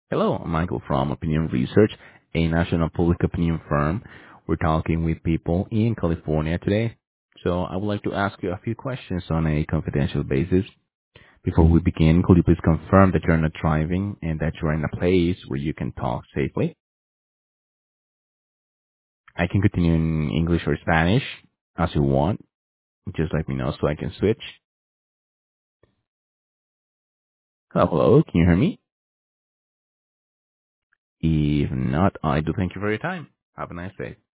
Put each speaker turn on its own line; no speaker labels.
Hello, I'm Michael from Opinion Research, a national public opinion firm. We're talking with people in California today. So I would like to ask you a few questions on a confidential basis. Before we begin, could you please confirm that you're not driving and that you're in a place where you can talk safely? I can continue in English or Spanish as you want. Just let me know so I can switch. Hello, can you hear me? If not, I do thank you for your time. Have a nice day.